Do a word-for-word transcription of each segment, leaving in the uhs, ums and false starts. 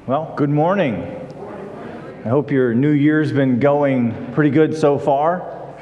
Well, good morning. I hope your new year's been going pretty good so far.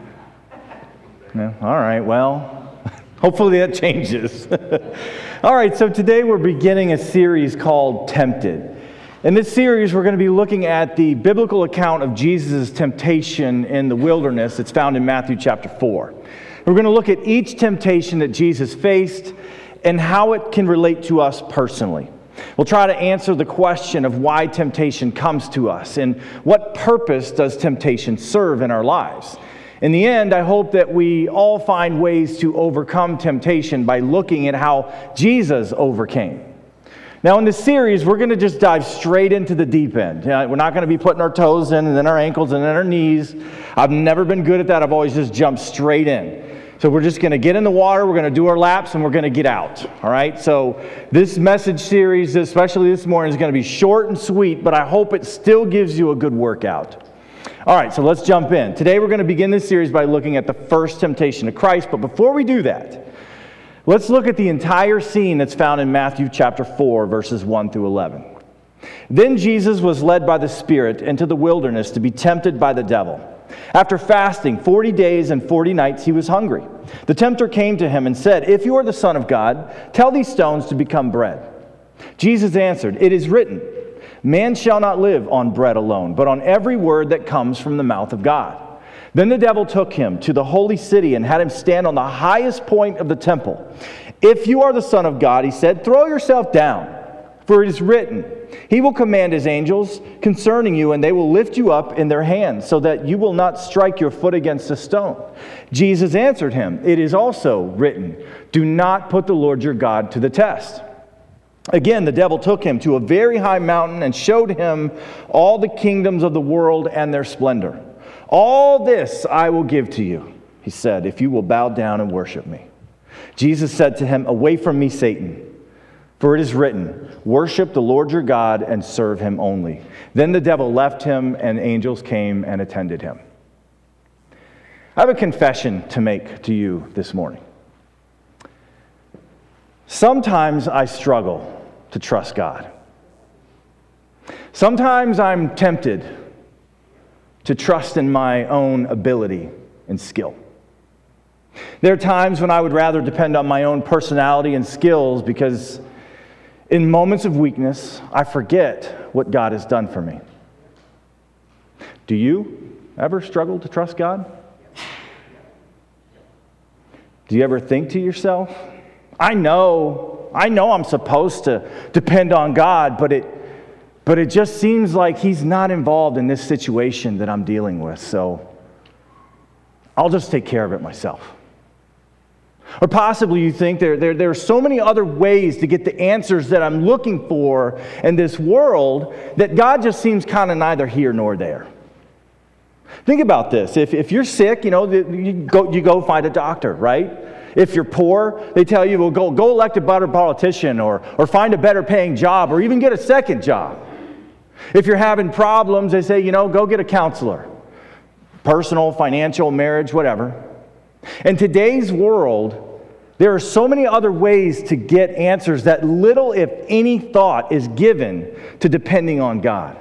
Yeah, all right, well, hopefully that changes. All right, so today we're beginning a series called Tempted. In this series, we're going to be looking at the biblical account of Jesus' temptation in the wilderness. It's found in Matthew chapter four. We're going to look at each temptation that Jesus faced and how it can relate to us personally. We'll try to answer the question of why temptation comes to us and what purpose does temptation serve in our lives. In the end, I hope that we all find ways to overcome temptation by looking at how Jesus overcame. Now in this series, we're going to just dive straight into the deep end. You know, we're not going to be putting our toes in and then our ankles and then our knees. I've never been good at that. I've always just jumped straight in. So we're just going to get in the water, we're going to do our laps, and we're going to get out. All right? So this message series, especially this morning, is going to be short and sweet, but I hope it still gives you a good workout. All right, so let's jump in. Today we're going to begin this series by looking at the first temptation of Christ, but before we do that, let's look at the entire scene that's found in Matthew chapter four, verses one through eleven. Then Jesus was led by the Spirit into the wilderness to be tempted by the devil. After fasting forty days and forty nights, he was hungry. The tempter came to him and said, "If you are the Son of God, tell these stones to become bread." Jesus answered, "It is written, man shall not live on bread alone, but on every word that comes from the mouth of God." Then the devil took him to the holy city and had him stand on the highest point of the temple. "If you are the Son of God," he said, "throw yourself down, for it is written, he will command his angels concerning you, and they will lift you up in their hands, so that you will not strike your foot against a stone." Jesus answered him, "It is also written, do not put the Lord your God to the test." Again, the devil took him to a very high mountain and showed him all the kingdoms of the world and their splendor. "All this I will give to you," he said, "if you will bow down and worship me." Jesus said to him, "Away from me, Satan. For it is written, worship the Lord your God and serve him only." Then the devil left him, and angels came and attended him. I have a confession to make to you this morning. Sometimes I struggle to trust God. Sometimes I'm tempted to trust in my own ability and skill. There are times when I would rather depend on my own personality and skills because in moments of weakness, I forget what God has done for me. Do you ever struggle to trust God? Do you ever think to yourself, I know, I know I'm supposed to depend on God, but it, but it just seems like He's not involved in this situation that I'm dealing with, so I'll just take care of it myself. Or possibly you think there, there, there are so many other ways to get the answers that I'm looking for in this world that God just seems kind of neither here nor there. Think about this. If, if you're sick, you know, you go, you go find a doctor, right? If you're poor, they tell you, well, go, go elect a better politician or, or find a better paying job or even get a second job. If you're having problems, they say, you know, go get a counselor. Personal, financial, marriage, whatever. In today's world, there are so many other ways to get answers that little, if any, thought is given to depending on God.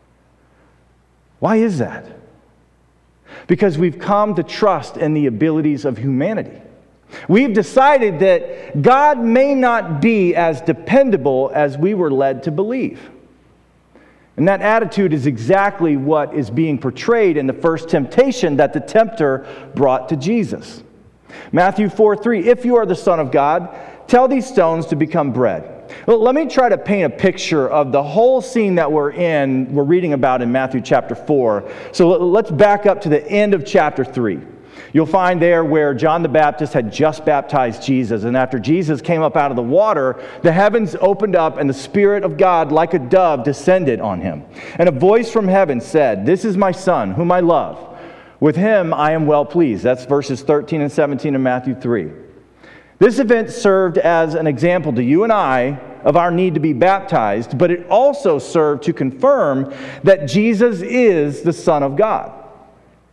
Why is that? Because we've come to trust in the abilities of humanity. We've decided that God may not be as dependable as we were led to believe. And that attitude is exactly what is being portrayed in the first temptation that the tempter brought to Jesus. Matthew four three, "If you are the Son of God, tell these stones to become bread." Well, let me try to paint a picture of the whole scene that we're in, we're reading about in Matthew chapter four. So let's back up to the end of chapter three. You'll find there where John the Baptist had just baptized Jesus. And after Jesus came up out of the water, the heavens opened up and the Spirit of God, like a dove, descended on him. And a voice from heaven said, "This is my Son, whom I love. With him I am well pleased." That's verses thirteen and seventeen of Matthew three. This event served as an example to you and I of our need to be baptized, but it also served to confirm that Jesus is the Son of God.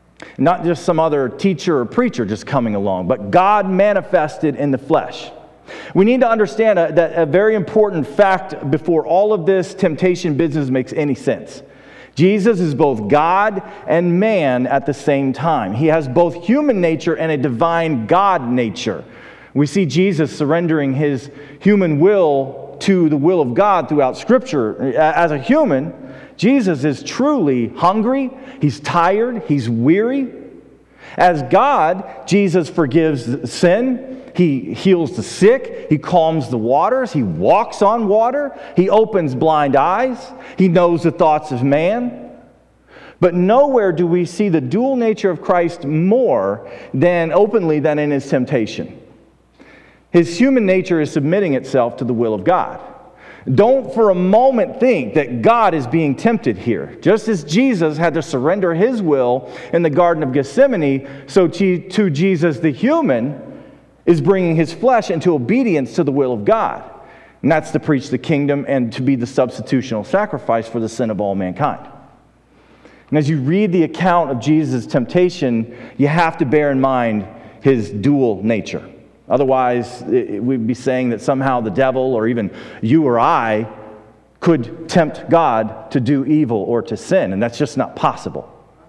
Not just some other teacher or preacher just coming along, but God manifested in the flesh. We need to understand a, that a very important fact before all of this temptation business makes any sense. Jesus is both God and man at the same time. He has both human nature and a divine God nature. We see Jesus surrendering his human will to the will of God throughout Scripture. As a human, Jesus is truly hungry, he's tired, he's weary. As God, Jesus forgives sin, he heals the sick, he calms the waters, he walks on water, he opens blind eyes, he knows the thoughts of man. But nowhere do we see the dual nature of Christ more than openly than in his temptation. His human nature is submitting itself to the will of God. Don't for a moment think that God is being tempted here. Just as Jesus had to surrender his will in the Garden of Gethsemane, so to Jesus the human is bringing his flesh into obedience to the will of God. And that's to preach the kingdom and to be the substitutional sacrifice for the sin of all mankind. And as you read the account of Jesus' temptation, you have to bear in mind his dual nature. Otherwise, we'd be saying that somehow the devil or even you or I could tempt God to do evil or to sin, and that's just not possible.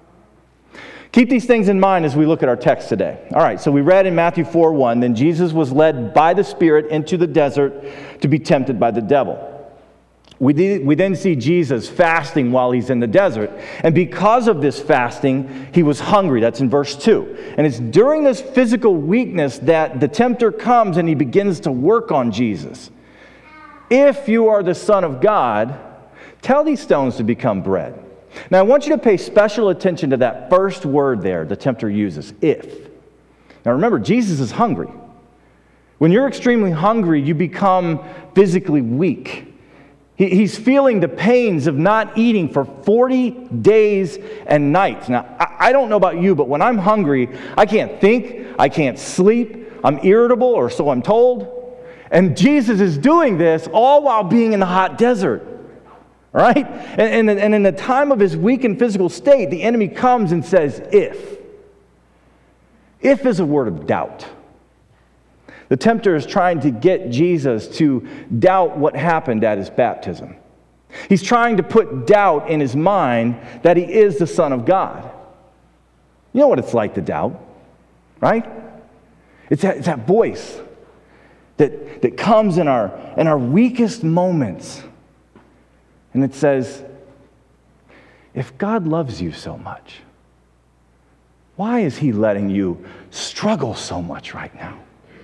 Keep these things in mind as we look at our text today. All right, so we read in Matthew four one, then Jesus was led by the Spirit into the desert to be tempted by the devil. We, did, we then see Jesus fasting while he's in the desert. And because of this fasting, he was hungry. That's in verse two. And it's during this physical weakness that the tempter comes and he begins to work on Jesus. If you are the Son of God, tell these stones to become bread. Now, I want you to pay special attention to that first word there the tempter uses, if. Now, remember, Jesus is hungry. When you're extremely hungry, you become physically weak. He's feeling the pains of not eating for forty days and nights. Now, I don't know about you, but when I'm hungry, I can't think, I can't sleep, I'm irritable, or so I'm told. And Jesus is doing this all while being in the hot desert. Right? And, and, and in the time of his weakened physical state, the enemy comes and says, if. If is a word of doubt. The tempter is trying to get Jesus to doubt what happened at his baptism. He's trying to put doubt in his mind that he is the Son of God. You know what it's like to doubt, right? It's that, it's that voice that, that comes in our, in our weakest moments. And it says, if God loves you so much, why is he letting you struggle so much right now?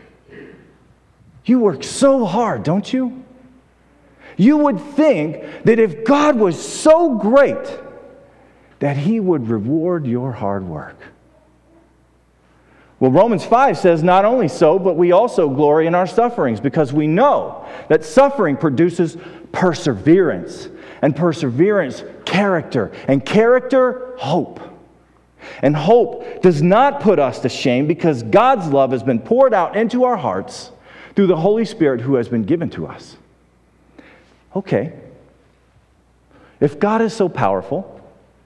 You work so hard, don't you? You would think that if God was so great, that he would reward your hard work. Well, Romans five says, not only so, but we also glory in our sufferings, because we know that suffering produces perseverance, and perseverance, character, and character, hope. And hope does not put us to shame, because God's love has been poured out into our hearts through the Holy Spirit who has been given to us. Okay. If God is so powerful,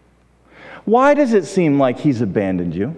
why does it seem like he's abandoned you?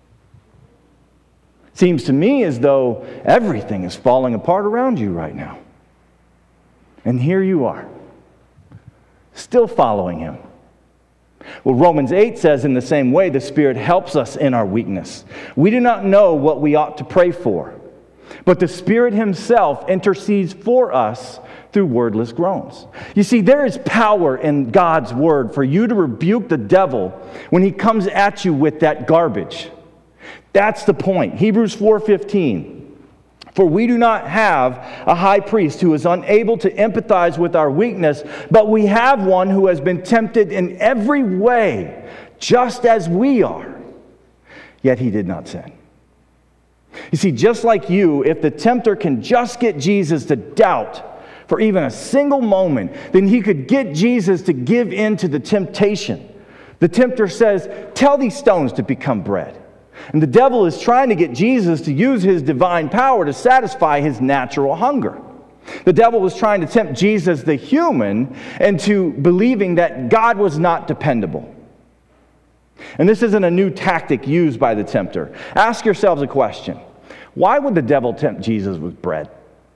Seems to me as though everything is falling apart around you right now. And here you are, still following him. Well, Romans eight says in the same way, the Spirit helps us in our weakness. We do not know what we ought to pray for, but the Spirit himself intercedes for us through wordless groans. You see, there is power in God's word for you to rebuke the devil when he comes at you with that garbage. That's the point. Hebrews four fifteen. For we do not have a high priest who is unable to empathize with our weakness, but we have one who has been tempted in every way, just as we are. Yet he did not sin. You see, just like you, if the tempter can just get Jesus to doubt for even a single moment, then he could get Jesus to give in to the temptation. The tempter says, tell these stones to become bread. And the devil is trying to get Jesus to use his divine power to satisfy his natural hunger. The devil was trying to tempt Jesus, the human, into believing that God was not dependable. And this isn't a new tactic used by the tempter. Ask yourselves a question. Why would the devil tempt Jesus with bread?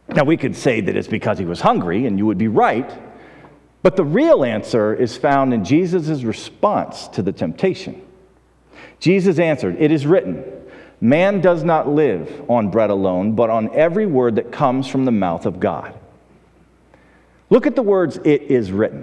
Now, we could say that it's because he was hungry, and you would be right, but the real answer is found in Jesus' response to the temptation. Jesus answered, "It is written, man does not live on bread alone, but on every word that comes from the mouth of God." Look at the words, "it is written."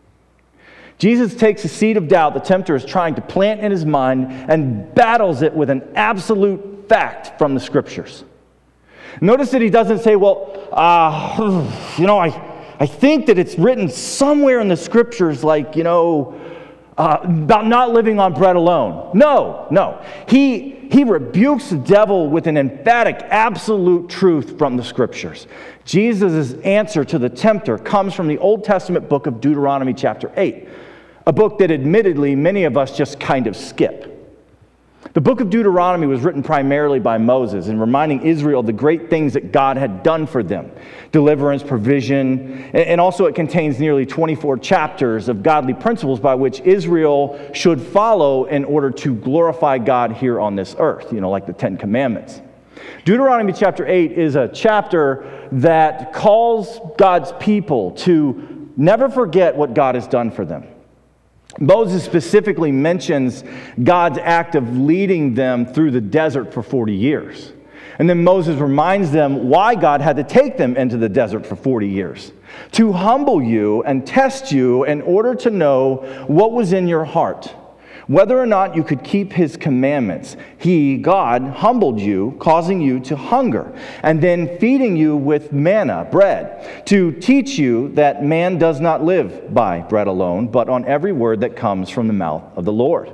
Jesus takes a seed of doubt the tempter is trying to plant in his mind and battles it with an absolute fact from the Scriptures. Notice that he doesn't say, well, uh, you know, I, I think that it's written somewhere in the Scriptures, like, you know, uh, about not living on bread alone. No, no. He, he rebukes the devil with an emphatic, absolute truth from the Scriptures. Jesus' answer to the tempter comes from the Old Testament book of Deuteronomy chapter eight, a book that admittedly many of us just kind of skip. The book of Deuteronomy was written primarily by Moses and reminding Israel of the great things that God had done for them. Deliverance, provision, and also it contains nearly twenty-four chapters of godly principles by which Israel should follow in order to glorify God here on this earth, you know, like the Ten Commandments. Deuteronomy chapter eight is a chapter that calls God's people to never forget what God has done for them. Moses specifically mentions God's act of leading them through the desert for forty years. And then Moses reminds them why God had to take them into the desert for forty years. To humble you and test you in order to know what was in your heart, whether or not you could keep his commandments. He, God, humbled you, causing you to hunger, and then feeding you with manna, bread, to teach you that man does not live by bread alone, but on every word that comes from the mouth of the Lord.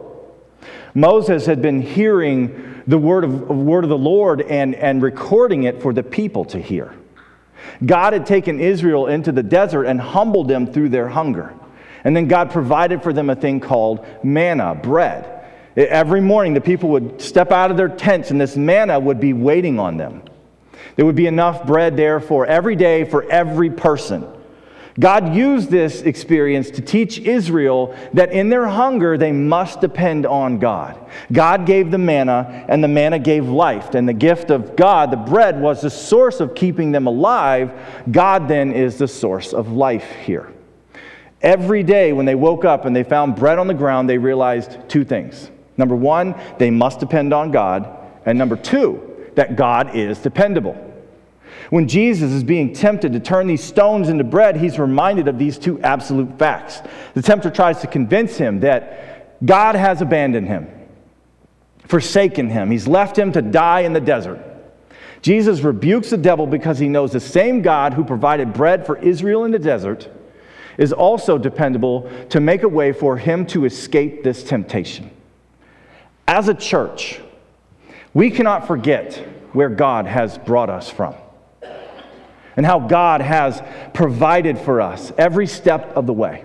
Moses had been hearing the word of, word of the Lord and, and recording it for the people to hear. God had taken Israel into the desert and humbled them through their hunger. And then God provided for them a thing called manna, bread. Every morning the people would step out of their tents and this manna would be waiting on them. There would be enough bread there for every day, for every person. God used this experience to teach Israel that in their hunger they must depend on God. God gave the manna, and the manna gave life. And the gift of God, the bread, was the source of keeping them alive. God then is the source of life here. Every day when they woke up and they found bread on the ground, they realized two things. Number one, they must depend on God. And number two, that God is dependable. When Jesus is being tempted to turn these stones into bread, he's reminded of these two absolute facts. The tempter tries to convince him that God has abandoned him, forsaken him. He's left him to die in the desert. Jesus rebukes the devil because he knows the same God who provided bread for Israel in the desert is also dependable to make a way for him to escape this temptation. As a church, we cannot forget where God has brought us from and how God has provided for us every step of the way.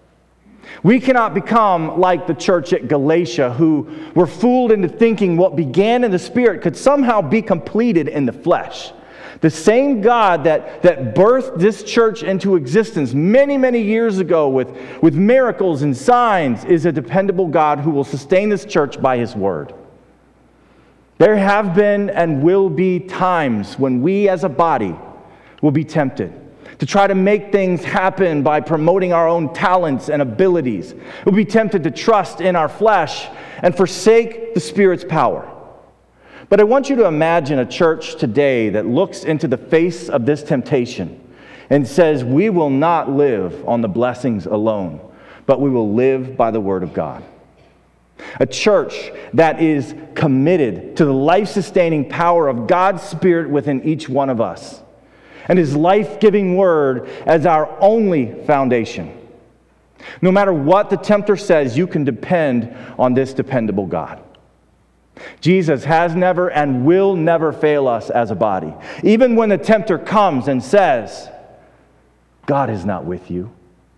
We cannot become like the church at Galatia, who were fooled into thinking what began in the Spirit could somehow be completed in the flesh. The same God that, that birthed this church into existence many, many years ago with, with miracles and signs is a dependable God who will sustain this church by his word. There have been and will be times when we as a body will be tempted to try to make things happen by promoting our own talents and abilities. We'll be tempted to trust in our flesh and forsake the Spirit's power. But I want you to imagine a church today that looks into the face of this temptation and says, we will not live on the blessings alone, but we will live by the Word of God. A church that is committed to the life-sustaining power of God's Spirit within each one of us and His life-giving Word as our only foundation. No matter what the tempter says, you can depend on this dependable God. Jesus has never and will never fail us as a body. Even when the tempter comes and says, God is not with you.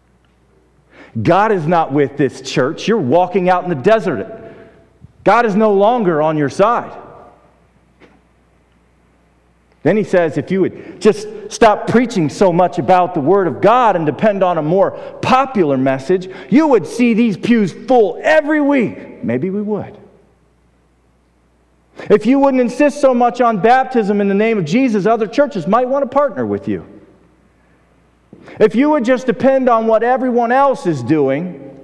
God is not with this church. You're walking out in the desert. God is no longer on your side. Then he says, if you would just stop preaching so much about the Word of God and depend on a more popular message, you would see these pews full every week. Maybe we would. If you wouldn't insist so much on baptism in the name of Jesus, other churches might want to partner with you. If you would just depend on what everyone else is doing,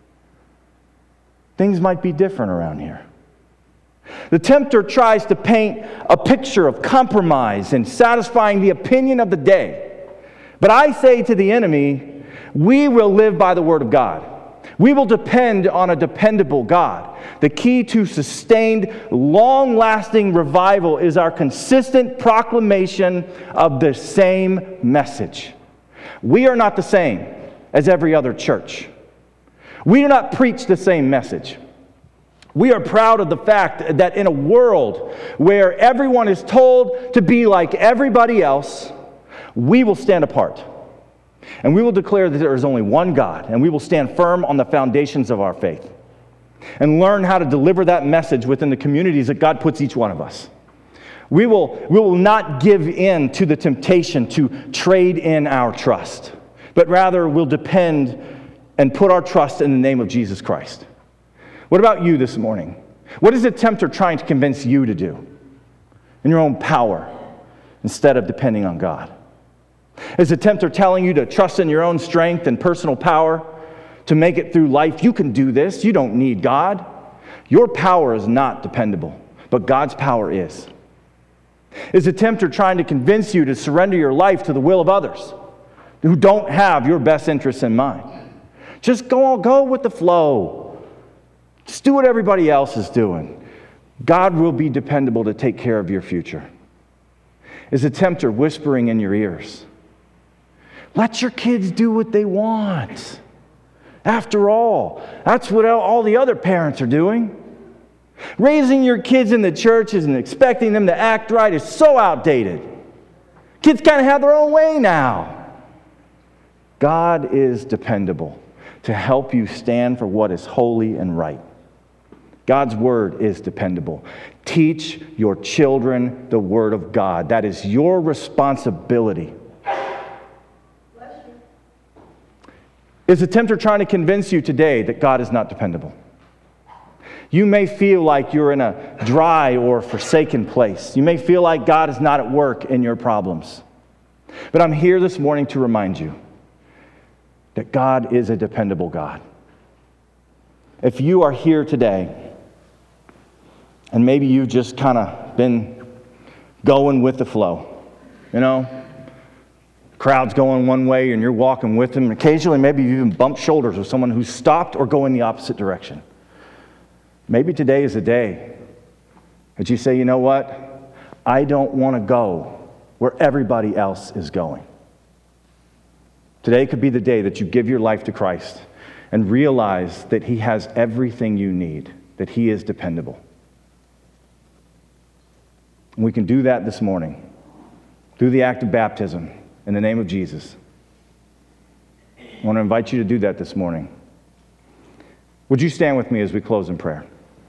things might be different around here. The tempter tries to paint a picture of compromise and satisfying the opinion of the day. But I say to the enemy, we will live by the Word of God. We will depend on a dependable God. The key to sustained, long-lasting revival is our consistent proclamation of the same message. We are not the same as every other church. We do not preach the same message. We are proud of the fact that in a world where everyone is told to be like everybody else, we will stand apart. And we will declare that there is only one God, and we will stand firm on the foundations of our faith and learn how to deliver that message within the communities that God puts each one of us. We will, we will not give in to the temptation to trade in our trust, but rather we'll depend and put our trust in the name of Jesus Christ. What about you this morning? What is the tempter trying to convince you to do in your own power instead of depending on God? Is the tempter telling you to trust in your own strength and personal power to make it through life? You can do this. You don't need God. Your power is not dependable, but God's power is. Is the tempter trying to convince you to surrender your life to the will of others who don't have your best interests in mind? Just go, go with the flow. Just do what everybody else is doing. God will be dependable to take care of your future. Is the tempter whispering in your ears? Let your kids do what they want. After all, that's what all the other parents are doing. Raising your kids in the churches and expecting them to act right is so outdated. Kids kind of have their own way now. God is dependable to help you stand for what is holy and right. God's word is dependable. Teach your children the word of God. That is your responsibility. Is the tempter trying to convince you today that God is not dependable? You may feel like you're in a dry or forsaken place. You may feel like God is not at work in your problems. But I'm here this morning to remind you that God is a dependable God. If you are here today, and maybe you've just kind of been going with the flow, you know, crowd's going one way and you're walking with them, and occasionally maybe you even bump shoulders with someone who's stopped or going the opposite direction. Maybe today is a day that you say, you know what? I don't want to go where everybody else is going. Today could be the day that you give your life to Christ and realize that He has everything you need, that He is dependable. And we can do that this morning through the act of baptism in the name of Jesus. I want to invite you to do that this morning. Would you stand with me as we close in prayer?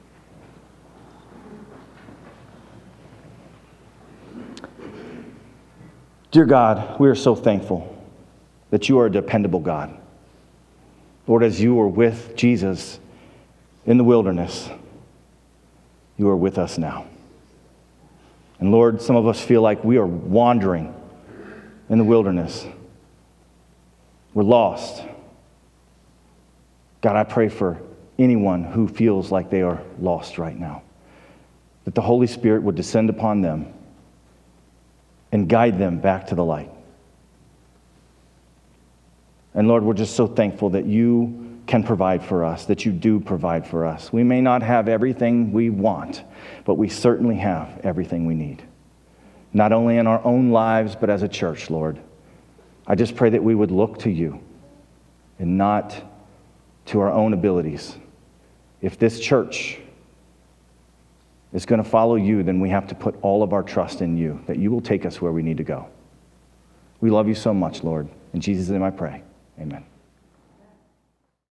Dear God, we are so thankful that you are a dependable God. Lord, as you were with Jesus in the wilderness, you are with us now. And Lord, some of us feel like we are wandering in the wilderness. We're lost. God, I pray for anyone who feels like they are lost right now, that the Holy Spirit would descend upon them and guide them back to the light. And Lord, we're just so thankful that you can provide for us, that you do provide for us. We may not have everything we want, but we certainly have everything we need. Not only in our own lives, but as a church, Lord. I just pray that we would look to you and not to our own abilities. If this church is going to follow you, then we have to put all of our trust in you, that you will take us where we need to go. We love you so much, Lord. In Jesus' name I pray. Amen.